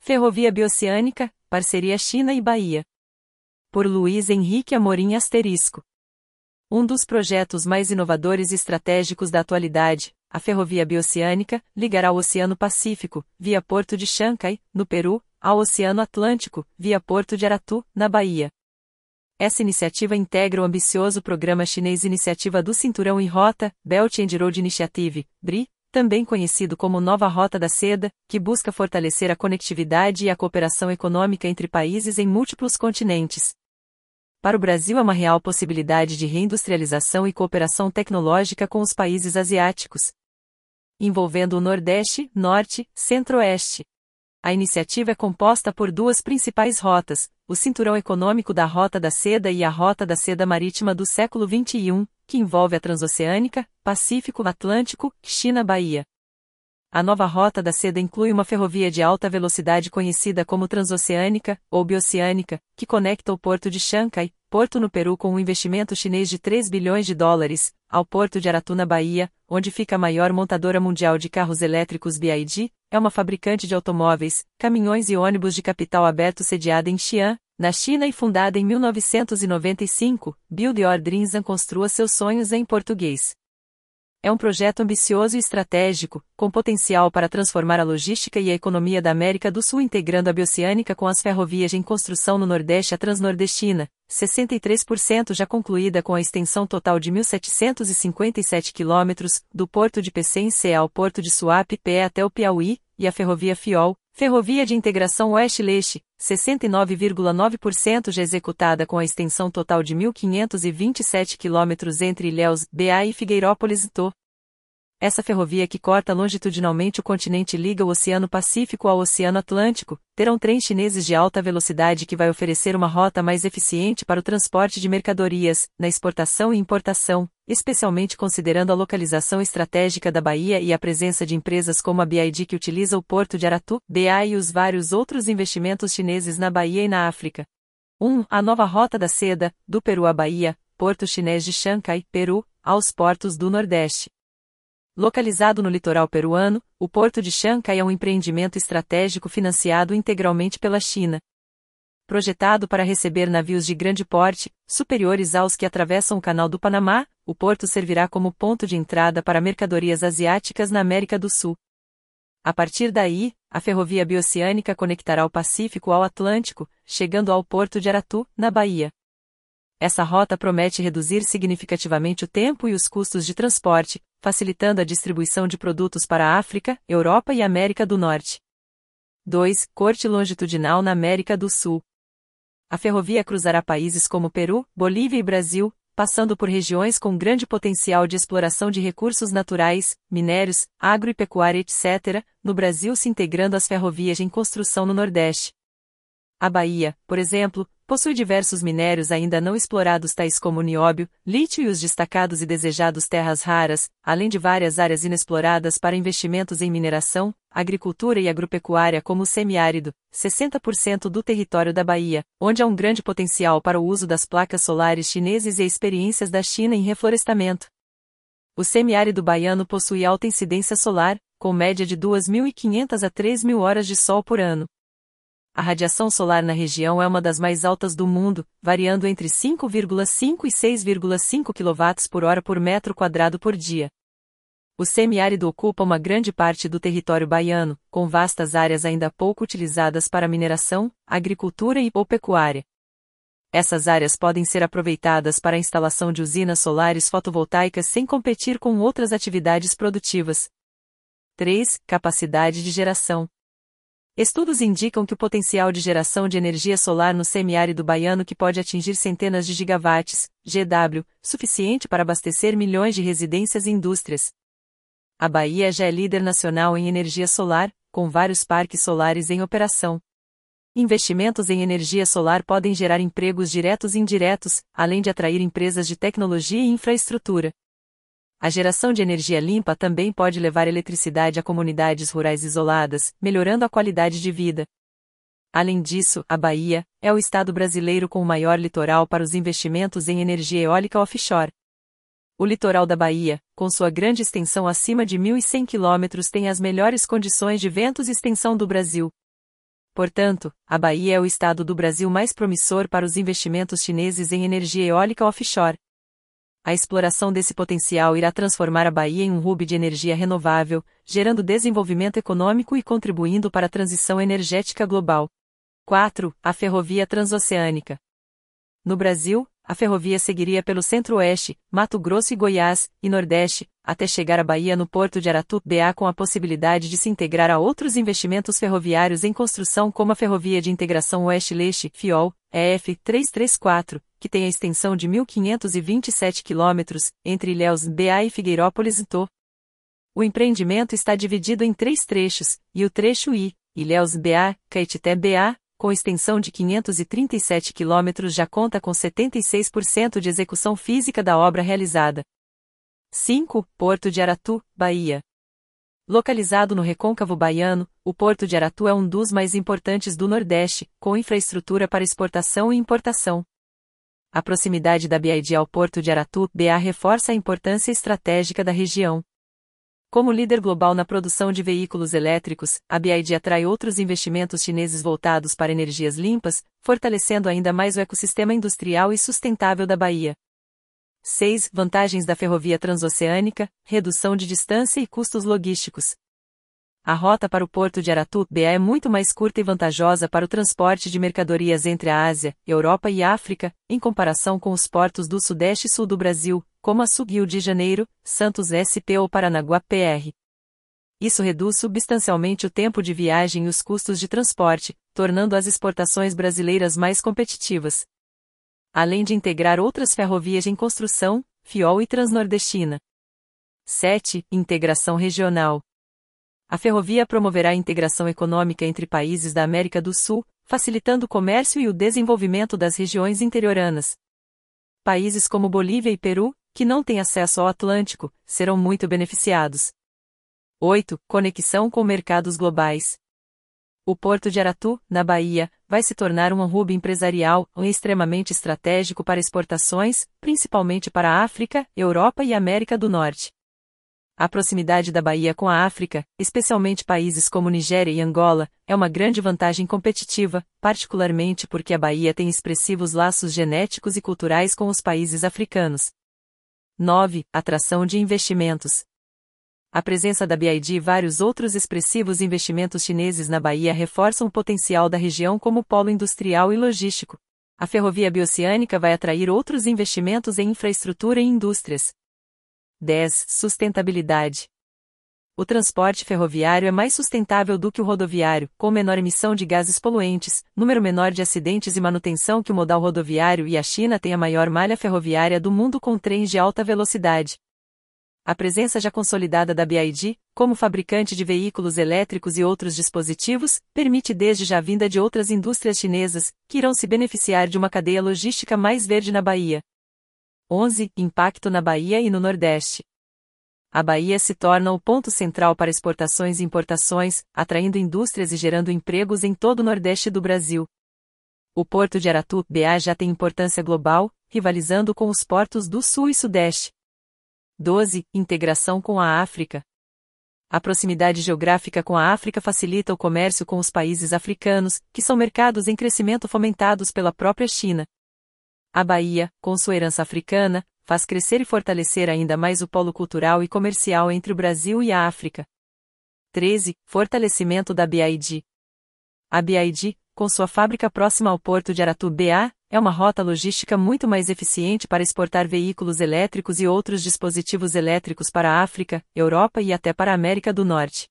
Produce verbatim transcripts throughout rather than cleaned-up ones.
Ferrovia Bioceânica, parceria China e Bahia. Por Luiz Henrique Amorim Asterisco. Um dos projetos mais inovadores e estratégicos da atualidade, a Ferrovia Bioceânica, ligará o Oceano Pacífico, via Porto de Chancay, no Peru, ao Oceano Atlântico, via Porto de Aratu, na Bahia. Essa iniciativa integra o ambicioso programa chinês Iniciativa do Cinturão e Rota, Belt and Road Initiative, B R I, também conhecido como Nova Rota da Seda, que busca fortalecer a conectividade e a cooperação econômica entre países em múltiplos continentes. Para o Brasil é uma real possibilidade de reindustrialização e cooperação tecnológica com os países asiáticos, envolvendo o Nordeste, Norte, Centro-Oeste. A iniciativa é composta por duas principais rotas, o Cinturão Econômico da Rota da Seda e a Rota da Seda Marítima do século vinte e um, que envolve a Transoceânica, Pacífico, Atlântico, China-Bahia. A nova Rota da Seda inclui uma ferrovia de alta velocidade conhecida como Transoceânica, ou Bioceânica, que conecta o porto de Chancay, porto no Peru com um investimento chinês de três bilhões de dólares, ao porto de Aratu na Bahia, onde fica a maior montadora mundial de carros elétricos B Y D, é uma fabricante de automóveis, caminhões e ônibus de capital aberto sediada em Xi'an, na China e fundada em mil novecentos e noventa e cinco, Build Your Dreams and Construa Seus Sonhos em português. É um projeto ambicioso e estratégico, com potencial para transformar a logística e a economia da América do Sul integrando a Bioceânica com as ferrovias em construção no Nordeste e a Transnordestina, sessenta e três por cento já concluída com a extensão total de mil setecentos e cinquenta e sete quilômetros, do porto de Pecém-Sé ao porto de Suape-Pé até o Piauí, e a ferrovia Fiol, Ferrovia de Integração Oeste-Leste, sessenta e nove vírgula nove por cento já executada com a extensão total de mil quinhentos e vinte e sete quilômetros entre Ilhéus, B A e Figueirópolis Ito. Essa ferrovia que corta longitudinalmente o continente e liga o Oceano Pacífico ao Oceano Atlântico, terão trens chineses de alta velocidade que vai oferecer uma rota mais eficiente para o transporte de mercadorias, na exportação e importação, especialmente considerando a localização estratégica da Bahia e a presença de empresas como a B Y D que utiliza o porto de Aratu, B A e os vários outros investimentos chineses na Bahia e na África. um. A nova Rota da Seda, do Peru à Bahia, Porto Chinês de Chancay, Peru, aos portos do Nordeste. Localizado no litoral peruano, o Porto de Chancay é um empreendimento estratégico financiado integralmente pela China. Projetado para receber navios de grande porte, superiores aos que atravessam o Canal do Panamá, o porto servirá como ponto de entrada para mercadorias asiáticas na América do Sul. A partir daí, a ferrovia bioceânica conectará o Pacífico ao Atlântico, chegando ao porto de Aratu, na Bahia. Essa rota promete reduzir significativamente o tempo e os custos de transporte, facilitando a distribuição de produtos para a África, Europa e América do Norte. dois. Corte longitudinal na América do Sul. A ferrovia cruzará países como Peru, Bolívia e Brasil, passando por regiões com grande potencial de exploração de recursos naturais, minérios, agro e pecuária, etcétera, no Brasil se integrando às ferrovias em construção no Nordeste. A Bahia, por exemplo, possui diversos minérios ainda não explorados tais como nióbio, lítio e os destacados e desejados terras raras, além de várias áreas inexploradas para investimentos em mineração, agricultura e agropecuária como o semiárido, sessenta por cento do território da Bahia, onde há um grande potencial para o uso das placas solares chineses e experiências da China em reflorestamento. O semiárido baiano possui alta incidência solar, com média de duas mil e quinhentas a três mil horas de sol por ano. A radiação solar na região é uma das mais altas do mundo, variando entre cinco vírgula cinco e seis vírgula cinco quilowatts por hora por metro quadrado por dia. O semiárido ocupa uma grande parte do território baiano, com vastas áreas ainda pouco utilizadas para mineração, agricultura e ou pecuária. Essas áreas podem ser aproveitadas para a instalação de usinas solares fotovoltaicas sem competir com outras atividades produtivas. três. Capacidade de geração. Estudos indicam que o potencial de geração de energia solar no semiárido baiano que pode atingir centenas de gigawatts, G W, suficiente para abastecer milhões de residências e indústrias. A Bahia já é líder nacional em energia solar, com vários parques solares em operação. Investimentos em energia solar podem gerar empregos diretos e indiretos, além de atrair empresas de tecnologia e infraestrutura. A geração de energia limpa também pode levar eletricidade a comunidades rurais isoladas, melhorando a qualidade de vida. Além disso, a Bahia é o estado brasileiro com o maior litoral para os investimentos em energia eólica offshore. O litoral da Bahia, com sua grande extensão acima de mil e cem quilômetros, tem as melhores condições de ventos e extensão do Brasil. Portanto, a Bahia é o estado do Brasil mais promissor para os investimentos chineses em energia eólica offshore. A exploração desse potencial irá transformar a Bahia em um hub de energia renovável, gerando desenvolvimento econômico e contribuindo para a transição energética global. quatro. A ferrovia transoceânica. No Brasil, a ferrovia seguiria pelo Centro-Oeste, Mato Grosso e Goiás, e Nordeste, até chegar à Bahia no Porto de Aratu-B A com a possibilidade de se integrar a outros investimentos ferroviários em construção como a Ferrovia de Integração Oeste-Leste, F I O L, E F trezentos e trinta e quatro, que tem a extensão de mil quinhentos e vinte e sete quilômetros, entre Ilhéus-B A e Figueirópolis-Tó. O empreendimento está dividido em três trechos, e o trecho I, Ilhéus-B A, Caetité-B A, com extensão de quinhentos e trinta e sete quilômetros já conta com setenta e seis por cento de execução física da obra realizada. cinco. Porto de Aratu, Bahia. Localizado no recôncavo baiano, o Porto de Aratu é um dos mais importantes do Nordeste, com infraestrutura para exportação e importação. A proximidade da B I D ao Porto de Aratu-B A reforça a importância estratégica da região. Como líder global na produção de veículos elétricos, a B I D atrai outros investimentos chineses voltados para energias limpas, fortalecendo ainda mais o ecossistema industrial e sustentável da Bahia. seis. Vantagens da ferrovia transoceânica, redução de distância e custos logísticos. A rota para o Porto de Aratu-B A é muito mais curta e vantajosa para o transporte de mercadorias entre a Ásia, Europa e África, em comparação com os portos do Sudeste e Sul do Brasil, como Açu Rio de Janeiro, Santos S P ou Paranaguá P R. Isso reduz substancialmente o tempo de viagem e os custos de transporte, tornando as exportações brasileiras mais competitivas. Além de integrar outras ferrovias em construção, F I O L e Transnordestina. sete. Integração regional. A ferrovia promoverá a integração econômica entre países da América do Sul, facilitando o comércio e o desenvolvimento das regiões interioranas. Países como Bolívia e Peru, que não têm acesso ao Atlântico, serão muito beneficiados. oito. Conexão com mercados globais. O Porto de Aratu, na Bahia, vai se tornar um hub empresarial extremamente estratégico para exportações, principalmente para a África, Europa e América do Norte. A proximidade da Bahia com a África, especialmente países como Nigéria e Angola, é uma grande vantagem competitiva, particularmente porque a Bahia tem expressivos laços genéticos e culturais com os países africanos. nove. Atração de investimentos. A presença da B I D e vários outros expressivos investimentos chineses na Bahia reforçam o potencial da região como polo industrial e logístico. A ferrovia bioceânica vai atrair outros investimentos em infraestrutura e indústrias. dez. Sustentabilidade. O transporte ferroviário é mais sustentável do que o rodoviário, com menor emissão de gases poluentes, número menor de acidentes e manutenção que o modal rodoviário, e a China tem a maior malha ferroviária do mundo com trens de alta velocidade. A presença já consolidada da B I D, como fabricante de veículos elétricos e outros dispositivos, permite desde já a vinda de outras indústrias chinesas, que irão se beneficiar de uma cadeia logística mais verde na Bahia. onze. Impacto na Bahia e no Nordeste. A Bahia se torna o ponto central para exportações e importações, atraindo indústrias e gerando empregos em todo o Nordeste do Brasil. O Porto de Aratu-B A já tem importância global, rivalizando com os portos do Sul e Sudeste. doze. Integração com a África. A proximidade geográfica com a África facilita o comércio com os países africanos, que são mercados em crescimento fomentados pela própria China. A Bahia, com sua herança africana, faz crescer e fortalecer ainda mais o polo cultural e comercial entre o Brasil e a África. treze. Fortalecimento da B I D. A B I D, com sua fábrica próxima ao Porto de Aratu-B A, é uma rota logística muito mais eficiente para exportar veículos elétricos e outros dispositivos elétricos para a África, Europa e até para a América do Norte.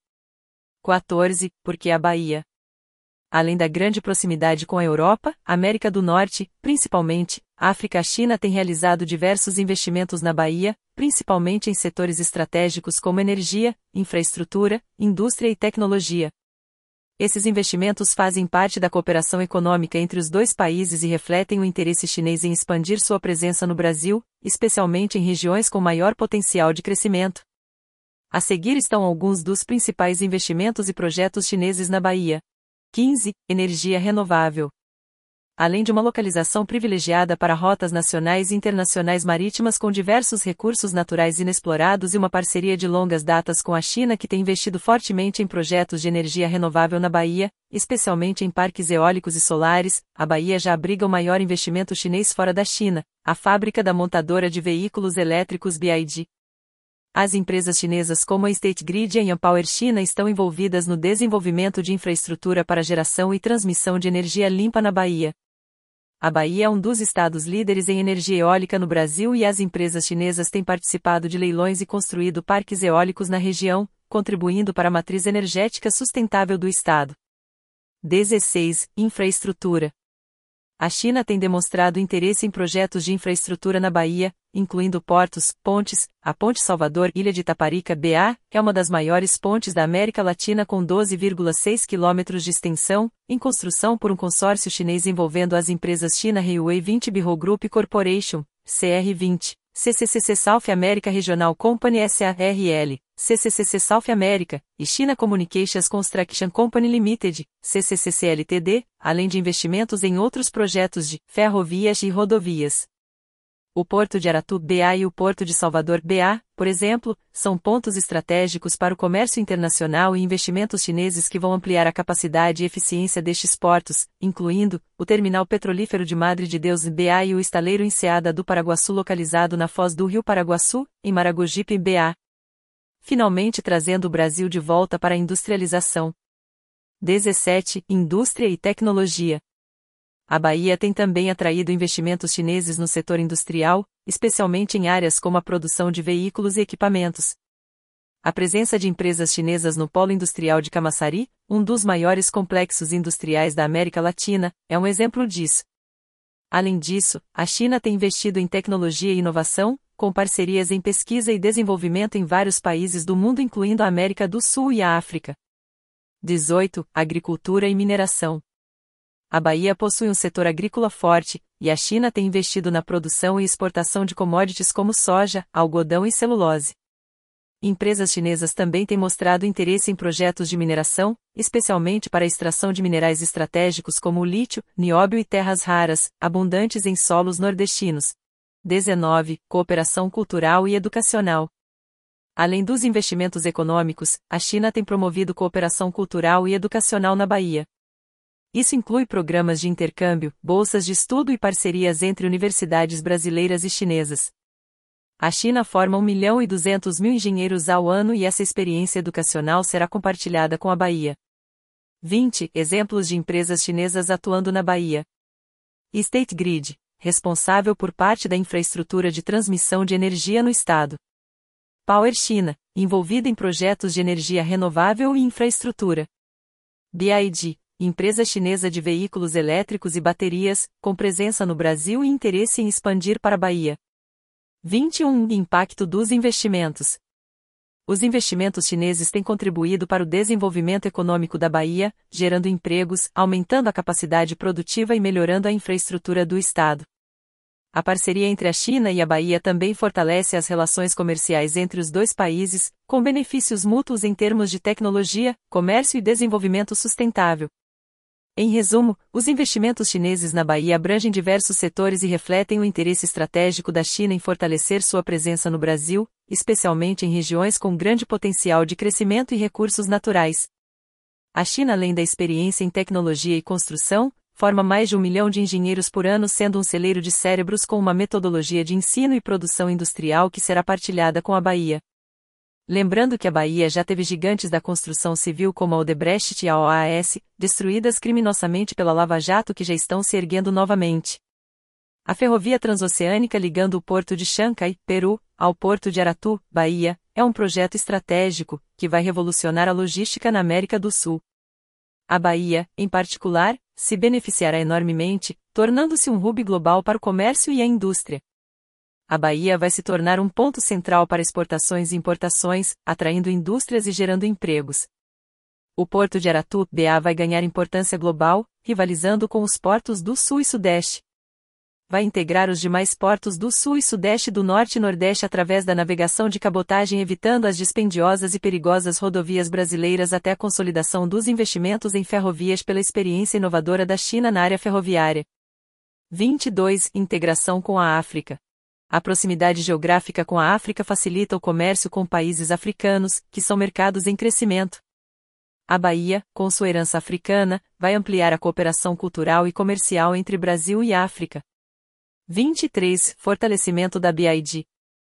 quatorze. Porque a Bahia. Além da grande proximidade com a Europa, América do Norte, principalmente, África e a China têm realizado diversos investimentos na Bahia, principalmente em setores estratégicos como energia, infraestrutura, indústria e tecnologia. Esses investimentos fazem parte da cooperação econômica entre os dois países e refletem o interesse chinês em expandir sua presença no Brasil, especialmente em regiões com maior potencial de crescimento. A seguir estão alguns dos principais investimentos e projetos chineses na Bahia. quinze. Energia renovável. além de uma localização privilegiada para rotas nacionais e internacionais marítimas com diversos recursos naturais inexplorados e uma parceria de longas datas com a China que tem investido fortemente em projetos de energia renovável na Bahia, especialmente em parques eólicos e solares, a Bahia já abriga o maior investimento chinês fora da China, a fábrica da montadora de veículos elétricos B Y D. As empresas chinesas como a State Grid e a Power China estão envolvidas no desenvolvimento de infraestrutura para geração e transmissão de energia limpa na Bahia. A Bahia é um dos estados líderes em energia eólica no Brasil e as empresas chinesas têm participado de leilões e construído parques eólicos na região, contribuindo para a matriz energética sustentável do estado. dezesseis. Infraestrutura. A China tem demonstrado interesse em projetos de infraestrutura na Bahia, incluindo portos, pontes, a Ponte Salvador-Ilha de Itaparica B A, que é uma das maiores pontes da América Latina com doze vírgula seis quilômetros de extensão, em construção por um consórcio chinês envolvendo as empresas China Railway vinte Bihou Group Corporation, C R vinte, C C C C South America Regional Company S A R L, C C C C South America, e China Communications Construction Company Limited, C C C C L T D, além de investimentos em outros projetos de ferrovias e rodovias. O Porto de Aratu B A e o Porto de Salvador B A, por exemplo, são pontos estratégicos para o comércio internacional e investimentos chineses que vão ampliar a capacidade e eficiência destes portos, incluindo o Terminal Petrolífero de Madre de Deus B A e o Estaleiro Enseada do Paraguaçu localizado na foz do Rio Paraguaçu, em Maragogipe B A. Finalmente trazendo o Brasil de volta para a industrialização. dezessete. Indústria e tecnologia. A Bahia tem também atraído investimentos chineses no setor industrial, especialmente em áreas como a produção de veículos e equipamentos. A presença de empresas chinesas no Polo Industrial de Camaçari, um dos maiores complexos industriais da América Latina, é um exemplo disso. Além disso, a China tem investido em tecnologia e inovação, com parcerias em pesquisa e desenvolvimento em vários países do mundo incluindo a América do Sul e a África. dezoito. Agricultura e mineração. A Bahia possui um setor agrícola forte, e a China tem investido na produção e exportação de commodities como soja, algodão e celulose. Empresas chinesas também têm mostrado interesse em projetos de mineração, especialmente para a extração de minerais estratégicos como o lítio, nióbio e terras raras, abundantes em solos nordestinos. dezenove. Cooperação cultural e educacional. Além dos investimentos econômicos, a China tem promovido cooperação cultural e educacional na Bahia. Isso inclui programas de intercâmbio, bolsas de estudo e parcerias entre universidades brasileiras e chinesas. A China forma um milhão e duzentos mil engenheiros ao ano e essa experiência educacional será compartilhada com a Bahia. vinte. Exemplos de empresas chinesas atuando na Bahia. State Grid, responsável por parte da infraestrutura de transmissão de energia no estado. Power China, envolvida em projetos de energia renovável e infraestrutura. B Y D, empresa chinesa de veículos elétricos e baterias, com presença no Brasil e interesse em expandir para a Bahia. vinte e um. Impacto dos investimentos. Os investimentos chineses têm contribuído para o desenvolvimento econômico da Bahia, gerando empregos, aumentando a capacidade produtiva e melhorando a infraestrutura do estado. A parceria entre a China e a Bahia também fortalece as relações comerciais entre os dois países, com benefícios mútuos em termos de tecnologia, comércio e desenvolvimento sustentável. Em resumo, os investimentos chineses na Bahia abrangem diversos setores e refletem o interesse estratégico da China em fortalecer sua presença no Brasil, especialmente em regiões com grande potencial de crescimento e recursos naturais. A China, além da experiência em tecnologia e construção, forma mais de um milhão de engenheiros por ano, sendo um celeiro de cérebros com uma metodologia de ensino e produção industrial que será partilhada com a Bahia. Lembrando que a Bahia já teve gigantes da construção civil como a Odebrecht e a O A S, destruídas criminosamente pela Lava Jato que já estão se erguendo novamente. A ferrovia transoceânica ligando o porto de Chancay, Peru, ao porto de Aratu, Bahia, é um projeto estratégico, que vai revolucionar a logística na América do Sul. A Bahia, em particular, se beneficiará enormemente, tornando-se um hub global para o comércio e a indústria. A Bahia vai se tornar um ponto central para exportações e importações, atraindo indústrias e gerando empregos. O Porto de Aratu, B A vai ganhar importância global, rivalizando com os portos do Sul e Sudeste. Vai integrar os demais portos do Sul e Sudeste do Norte e Nordeste através da navegação de cabotagem, evitando as dispendiosas e perigosas rodovias brasileiras até a consolidação dos investimentos em ferrovias pela experiência inovadora da China na área ferroviária. vinte e dois Integração com a África. A proximidade geográfica com a África facilita o comércio com países africanos, que são mercados em crescimento. A Bahia, com sua herança africana, vai ampliar a cooperação cultural e comercial entre Brasil e África. vinte e três Fortalecimento da B I D.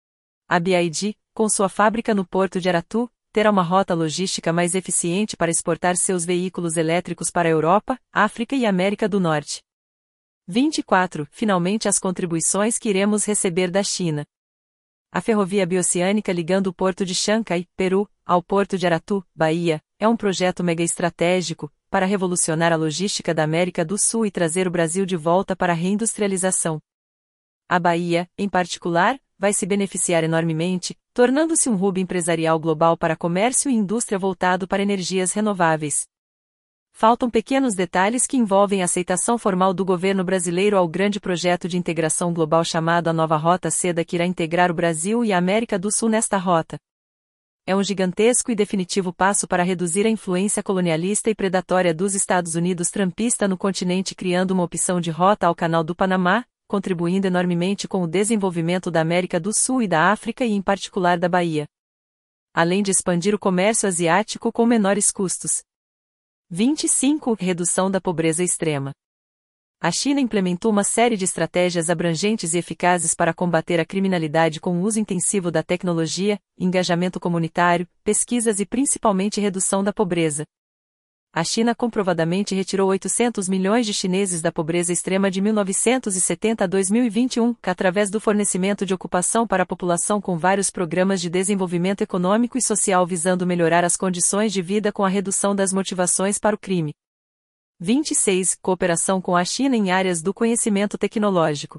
A B I D, com sua fábrica no Porto de Aratu, terá uma rota logística mais eficiente para exportar seus veículos elétricos para a Europa, África e América do Norte. vinte e quatro Finalmente as contribuições que iremos receber da China. A ferrovia bioceânica ligando o porto de Chancay, Peru, ao porto de Aratu, Bahia, é um projeto mega-estratégico para revolucionar a logística da América do Sul e trazer o Brasil de volta para a reindustrialização. A Bahia, em particular, vai se beneficiar enormemente, tornando-se um hub empresarial global para comércio e indústria voltado para energias renováveis. Faltam pequenos detalhes que envolvem a aceitação formal do governo brasileiro ao grande projeto de integração global chamado a Nova Rota Seda, que irá integrar o Brasil e a América do Sul nesta rota. É um gigantesco e definitivo passo para reduzir a influência colonialista e predatória dos Estados Unidos trampista no continente, criando uma opção de rota ao Canal do Panamá, contribuindo enormemente com o desenvolvimento da América do Sul e da África e em particular da Bahia. Além de expandir o comércio asiático com menores custos. vinte e cinco Redução da pobreza extrema. A China implementou uma série de estratégias abrangentes e eficazes para combater a criminalidade com o uso intensivo da tecnologia, engajamento comunitário, pesquisas e principalmente redução da pobreza. A China comprovadamente retirou oitocentos milhões de chineses da pobreza extrema de mil novecentos e setenta a dois mil e vinte e um, através do fornecimento de ocupação para a população com vários programas de desenvolvimento econômico e social visando melhorar as condições de vida com a redução das motivações para o crime. vinte e seis Cooperação com a China em áreas do conhecimento tecnológico.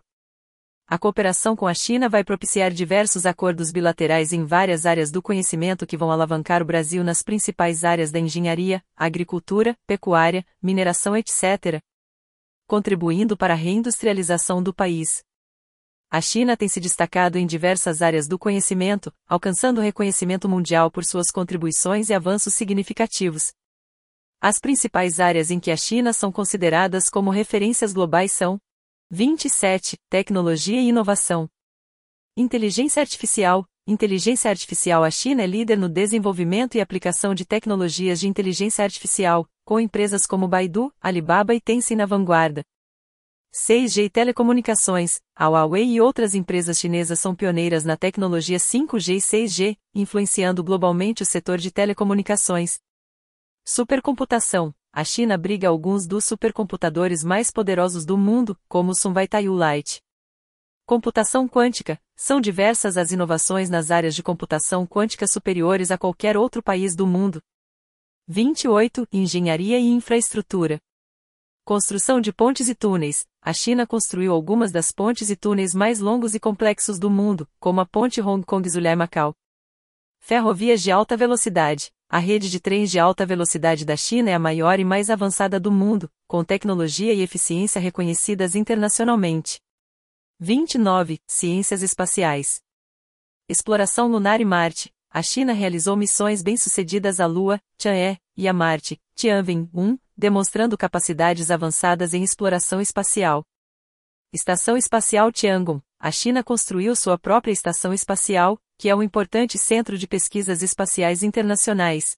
A cooperação com a China vai propiciar diversos acordos bilaterais em várias áreas do conhecimento que vão alavancar o Brasil nas principais áreas da engenharia, agricultura, pecuária, mineração, etcétera, contribuindo para a reindustrialização do país. A China tem se destacado em diversas áreas do conhecimento, alcançando reconhecimento mundial por suas contribuições e avanços significativos. As principais áreas em que a China são consideradas como referências globais são: vinte e sete Tecnologia e inovação. Inteligência artificial. Inteligência artificial. A China é líder no desenvolvimento e aplicação de tecnologias de inteligência artificial, com empresas como Baidu, Alibaba e Tencent na vanguarda. seis G e telecomunicações. A Huawei e outras empresas chinesas são pioneiras na tecnologia cinco G e seis G, influenciando globalmente o setor de telecomunicações. Supercomputação. A China abriga alguns dos supercomputadores mais poderosos do mundo, como o Sunway Taiyu Lite. Computação quântica. São diversas as inovações nas áreas de computação quântica superiores a qualquer outro país do mundo. vinte e oito Engenharia e infraestrutura. Construção de pontes e túneis. A China construiu algumas das pontes e túneis mais longos e complexos do mundo, como a ponte Hong Kong-Zhuhai-Macau. Ferrovias de alta velocidade. A rede de trens de alta velocidade da China é a maior e mais avançada do mundo, com tecnologia e eficiência reconhecidas internacionalmente. vinte e nove Ciências espaciais. Exploração lunar e Marte. A China realizou missões bem-sucedidas à Lua, Chang'e, e a Marte, Tianwen um, demonstrando capacidades avançadas em exploração espacial. Estação Espacial Tiangong. A China construiu sua própria estação espacial, que é um importante centro de pesquisas espaciais internacionais.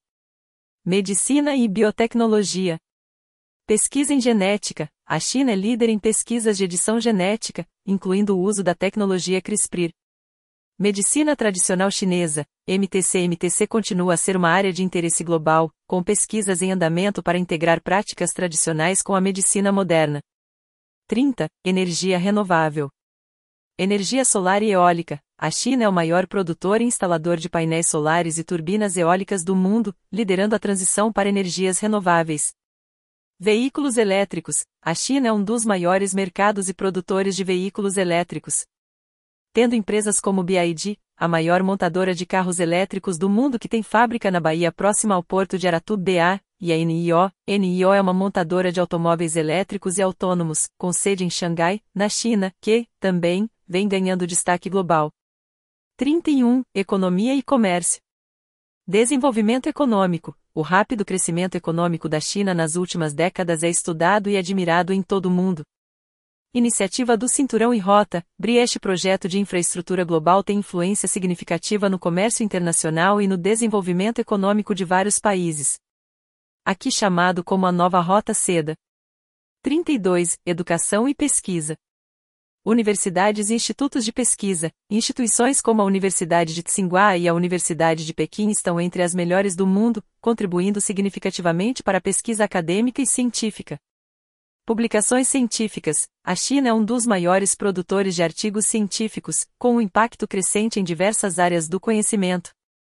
Medicina e biotecnologia. Pesquisa em genética. A China é líder em pesquisas de edição genética, incluindo o uso da tecnologia CRISPR. Medicina tradicional chinesa. M T C M T C continua a ser uma área de interesse global, com pesquisas em andamento para integrar práticas tradicionais com a medicina moderna. trinta Energia renovável. Energia solar e eólica. A China é o maior produtor e instalador de painéis solares e turbinas eólicas do mundo, liderando a transição para energias renováveis. Veículos elétricos. A China é um dos maiores mercados e produtores de veículos elétricos. Tendo empresas como B Y D, a maior montadora de carros elétricos do mundo que tem fábrica na Bahia próxima ao porto de Aratu B A, e a N I O. N I O é uma montadora de automóveis elétricos e autônomos, com sede em Xangai, na China, que, também, vem ganhando destaque global. trinta e um Economia e comércio. Desenvolvimento econômico. O rápido crescimento econômico da China nas últimas décadas é estudado e admirado em todo o mundo. Iniciativa do Cinturão e Rota, B R I. Este projeto de infraestrutura global tem influência significativa no comércio internacional e no desenvolvimento econômico de vários países. Aqui chamado como a nova Rota Seda. trinta e dois. Educação e pesquisa. Universidades e institutos de pesquisa. Instituições como a Universidade de Tsinghua e a Universidade de Pequim estão entre as melhores do mundo, contribuindo significativamente para a pesquisa acadêmica e científica. Publicações científicas. A China é um dos maiores produtores de artigos científicos, com um impacto crescente em diversas áreas do conhecimento.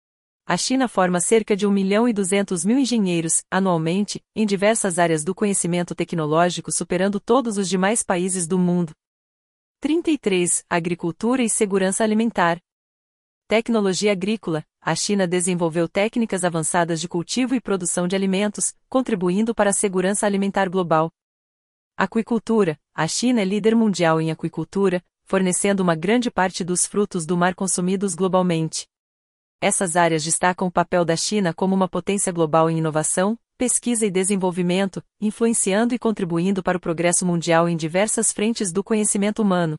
A China forma cerca de um milhão e duzentos mil engenheiros, anualmente, em diversas áreas do conhecimento tecnológico, superando todos os demais países do mundo. trinta e três. Agricultura e segurança alimentar. Tecnologia agrícola. A China desenvolveu técnicas avançadas de cultivo e produção de alimentos, contribuindo para a segurança alimentar global. Aquicultura. A China é líder mundial em aquicultura, fornecendo uma grande parte dos frutos do mar consumidos globalmente. Essas áreas destacam o papel da China como uma potência global em inovação, pesquisa e desenvolvimento, influenciando e contribuindo para o progresso mundial em diversas frentes do conhecimento humano.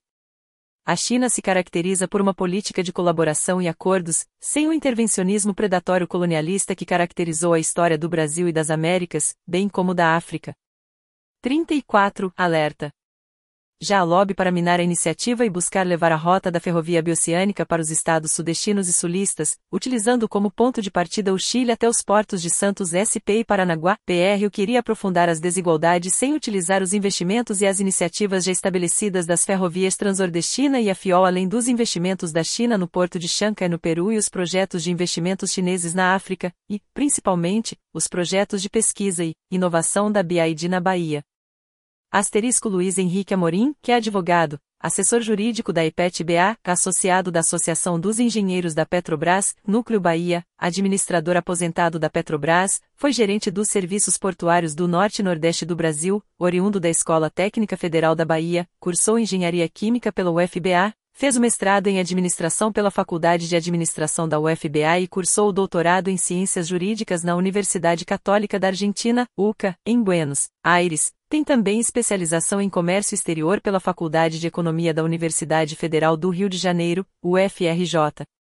A China se caracteriza por uma política de colaboração e acordos, sem o intervencionismo predatório colonialista que caracterizou a história do Brasil e das Américas, bem como da África. trinta e quatro. Alerta. Já há lobby para minar a iniciativa e buscar levar a rota da ferrovia bioceânica para os estados sudestinos e sulistas, utilizando como ponto de partida o Chile até os portos de Santos S P e Paranaguá. P R queria aprofundar as desigualdades sem utilizar os investimentos e as iniciativas já estabelecidas das ferrovias Transnordestina e a F I O L, além dos investimentos da China no porto de Chancay no Peru e os projetos de investimentos chineses na África, e, principalmente, os projetos de pesquisa e inovação da B I D na Bahia. Asterisco Luiz Henrique Amorim, que é advogado, assessor jurídico da IPET-B A, associado da Associação dos Engenheiros da Petrobras, Núcleo Bahia, administrador aposentado da Petrobras, foi gerente dos serviços portuários do Norte e Nordeste do Brasil, oriundo da Escola Técnica Federal da Bahia, cursou Engenharia Química pela U F B A, fez o mestrado em Administração pela Faculdade de Administração da U F B A e cursou o doutorado em Ciências Jurídicas na Universidade Católica da Argentina, U C A, em Buenos Aires. Tem também especialização em Comércio Exterior pela Faculdade de Economia da Universidade Federal do Rio de Janeiro, U F R J.